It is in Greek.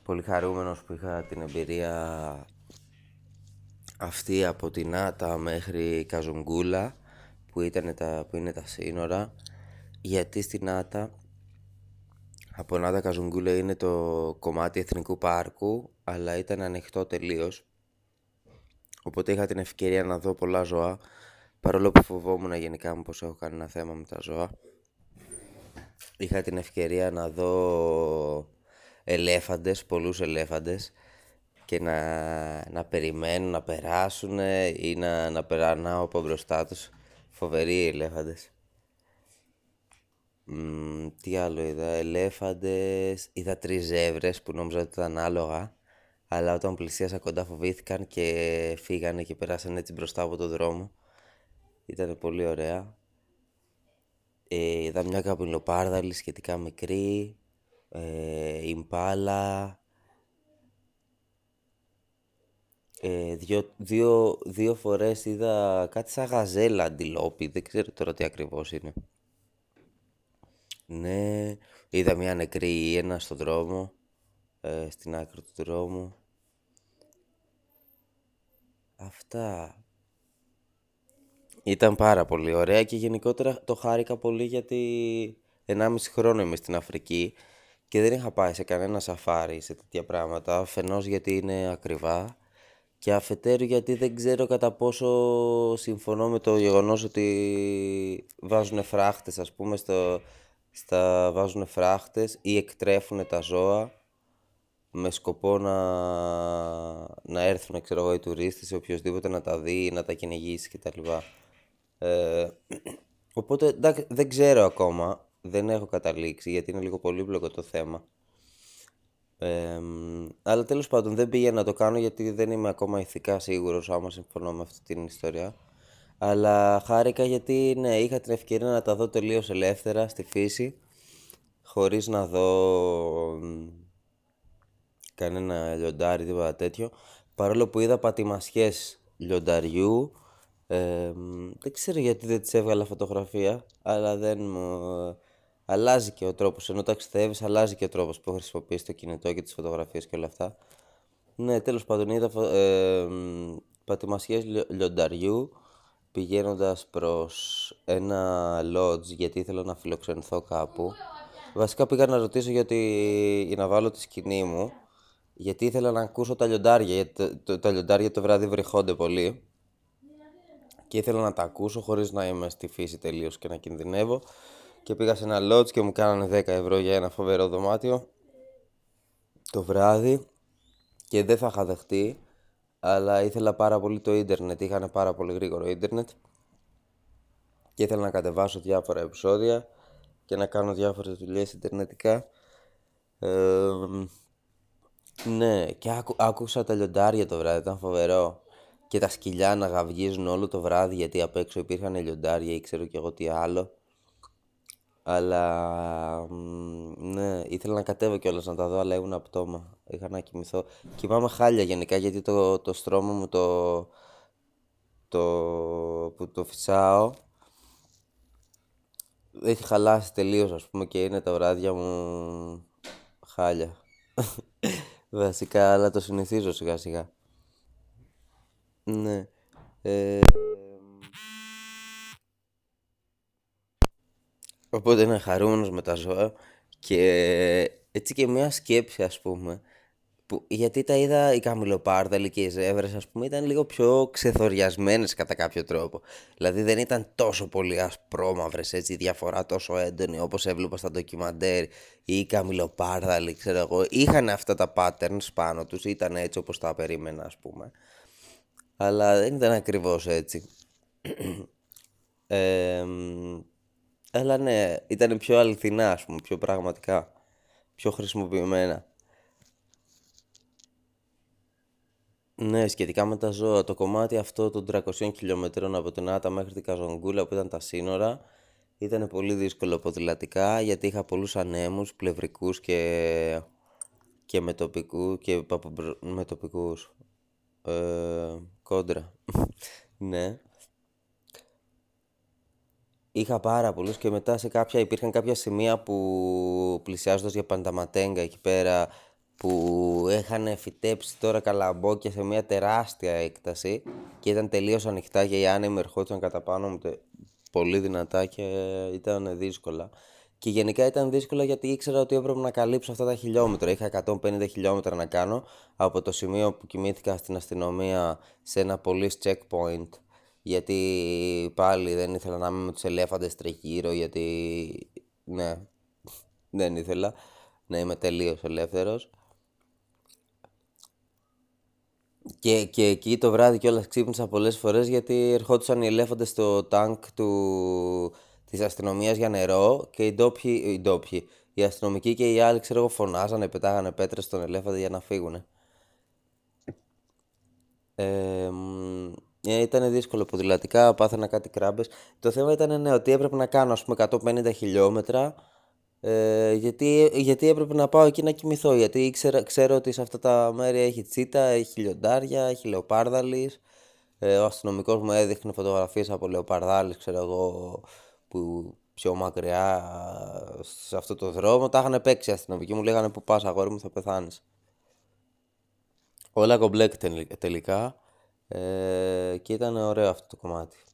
πολύ χαρούμενος που είχα την εμπειρία αυτή από την Άτα μέχρι Καζουγγούλα που είναι τα σύνορα, γιατί στην Άτα, από Άτα Καζουγγούλα είναι το κομμάτι εθνικού πάρκου, αλλά ήταν ανοιχτό τελείως, οπότε είχα την ευκαιρία να δω πολλά ζώα, παρόλο που φοβόμουν γενικά μου πως έχω κάνει ένα θέμα με τα ζώα. Είχα την ευκαιρία να δω ελέφαντες, πολλούς ελέφαντες, και να περιμένουν να περάσουν ή να περνάω από μπροστά τους. Φοβεροί οι ελέφαντες. Τι άλλο είδα? Ελέφαντες, είδα 3 ζεύρες που νόμιζα ότι ήταν άλογα, αλλά όταν πλησίασα κοντά φοβήθηκαν και φύγανε και περάσαν έτσι μπροστά από το δρόμο. Ήταν πολύ ωραία. Είδα μια καπηλοπάρδαλη σχετικά μικρή, ιμπάλα. Δύο φορές είδα κάτι σαν γαζέλα αντιλόπι, δεν ξέρω τώρα τι ακριβώς είναι. Ναι, είδα μια νεκρή hyena στον δρόμο, στην άκρη του δρόμου. Αυτά. Ήταν πάρα πολύ ωραία και γενικότερα το χάρηκα πολύ γιατί 1,5 χρόνο είμαι στην Αφρική και δεν είχα πάει σε κανένα σαφάρι σε τέτοια πράγματα, αφενός γιατί είναι ακριβά και αφετέρου γιατί δεν ξέρω κατά πόσο συμφωνώ με το γεγονός ότι βάζουν φράχτες, ας πούμε, βάζουν φράχτες ή εκτρέφουν τα ζώα με σκοπό να έρθουν, ξέρω εγώ, οι τουρίστες ή οποιοδήποτε να τα δει, να τα κυνηγήσει κτλ. Οπότε εντάξει, δεν ξέρω ακόμα, δεν έχω καταλήξει γιατί είναι λίγο πολύπλοκο το θέμα. Αλλά τέλος πάντων δεν πήγα να το κάνω γιατί δεν είμαι ακόμα ηθικά σίγουρος άμα συμφωνώ με αυτή την ιστορία. Αλλά χάρηκα γιατί ναι, είχα την ευκαιρία να τα δω τελείως ελεύθερα στη φύση, χωρίς να δω κανένα λιοντάρι, τίποτα τέτοιο. Παρόλο που είδα πατημασιές λιονταριού, δεν ξέρω γιατί δεν τις έβγαλα φωτογραφία, αλλά δεν μου... Αλλάζει και ο τρόπος, ενώ ταξιδεύεις αλλάζει και ο τρόπος που χρησιμοποιείς το κινητό και τις φωτογραφίες και όλα αυτά. Ναι, τέλος πάντων είδα πατημασιές λιονταριού πηγαίνοντας προς ένα lodge γιατί ήθελα να φιλοξενηθώ κάπου. Βασικά πήγα να ρωτήσω για να βάλω τη σκηνή μου, γιατί ήθελα να ακούσω τα λιοντάρια, γιατί τα λιοντάρια το βράδυ βρυχώνται πολύ και ήθελα να τα ακούσω χωρίς να είμαι στη φύση τελείως και να κινδυνεύω, και πήγα σε ένα lodge και μου κάνανε 10 ευρώ για ένα φοβερό δωμάτιο το βράδυ και δεν θα είχα δεχτεί, αλλά ήθελα πάρα πολύ το ίντερνετ, είχαν πάρα πολύ γρήγορο ίντερνετ και ήθελα να κατεβάσω διάφορα επεισόδια και να κάνω διάφορες δουλειές ιντερνετικά. Ναι, και άκουσα τα λιοντάρια το βράδυ, ήταν φοβερό. Και τα σκυλιά να γαυγίζουν όλο το βράδυ γιατί απ' έξω υπήρχαν λιοντάρια ή ξέρω κι εγώ τι άλλο. Αλλά ναι, ήθελα να κατέβω κιόλας να τα δω, αλλά ήμουν πτώμα. Είχα να κοιμηθώ. Κοιμάμαι χάλια γενικά γιατί το στρώμα μου το, που το φυσάω έχει χαλάσει τελείως, ας πούμε, και είναι τα βράδια μου χάλια. Βασικά, αλλά το συνηθίζω σιγά σιγά. Ναι. Οπότε είναι χαρούμενος με τα ζώα και έτσι και μια σκέψη, ας πούμε, γιατί τα είδα οι καμιλοπάρδαλοι και οι ζέβρες, ας πούμε, ήταν λίγο πιο ξεθοριασμένες κατά κάποιο τρόπο. Δηλαδή δεν ήταν τόσο πολύ ασπρόμαυρες, έτσι, διαφορά τόσο έντονη όπως έβλεπα στα ντοκιμαντέρ, ή οι καμιλοπάρδαλοι, ξέρω εγώ. Είχαν αυτά τα patterns πάνω τους, ήταν έτσι όπως τα περίμενα, ας πούμε. Αλλά δεν ήταν ακριβώς έτσι. Ε, αλλά ναι, ήταν πιο αληθινά, ας πούμε, πιο πραγματικά, πιο χρησιμοποιημένα. Ναι, σχετικά με τα ζώα, το κομμάτι αυτό των 300 χιλιόμετρων από την Άτα μέχρι την Καζουγγούλα που ήταν τα σύνορα ήταν πολύ δύσκολο ποδηλατικά γιατί είχα πολλούς ανέμους, πλευρικούς και με τοπικούς κόντρα. Ναι. Είχα πάρα πολλούς και μετά υπήρχαν κάποια σημεία που πλησιάζοντας για Πανταματέγκα εκεί πέρα που είχαν φυτέψει τώρα καλαμπόκια σε μια τεράστια έκταση και ήταν τελείως ανοιχτά και οι άνεμοι ερχόντουσαν κατά πάνω μου πολύ δυνατά και ήταν δύσκολα. Και γενικά ήταν δύσκολα γιατί ήξερα ότι έπρεπε να καλύψω αυτά τα χιλιόμετρα. Είχα 150 χιλιόμετρα να κάνω από το σημείο που κοιμήθηκα στην αστυνομία σε ένα police checkpoint, γιατί πάλι δεν ήθελα να είμαι με τους ελέφαντες τριγύρω, γιατί ναι, δεν ήθελα να είμαι τελείως ελεύθερος. Και εκεί το βράδυ κιόλας ξύπνησα πολλές φορές γιατί ερχόντουσαν οι ελέφαντες στο τάγκ της αστυνομίας για νερό και οι αστυνομικοί και οι άλλοι, ξέρω εγώ, φωνάζανε, πετάγανε πέτρες στον ελέφαντα για να φύγουνε. Ήταν δύσκολο ποδηλατικά, πάθαινα κάτι κράμπες. Το θέμα ήταν, ναι, ότι έπρεπε να κάνω, ας πούμε, 150 χιλιόμετρα, γιατί έπρεπε να πάω εκεί να κοιμηθώ, γιατί ξέρω ότι σε αυτά τα μέρη έχει τσίτα, έχει λιοντάρια, έχει λεοπάρδαλης. Ο αστυνομικός μου έδειχνε φωτογραφίες από λεοπαρδάλης, ξέρω εγώ, που πιο μακριά σε αυτό το δρόμο. Τα είχαν παίξει οι αστυνομικοί, μου λέγανε που πας αγόρι μου, θα πεθάνεις. Όλα κομπλέκ τελικά, και ήταν ωραίο αυτό το κομμάτι.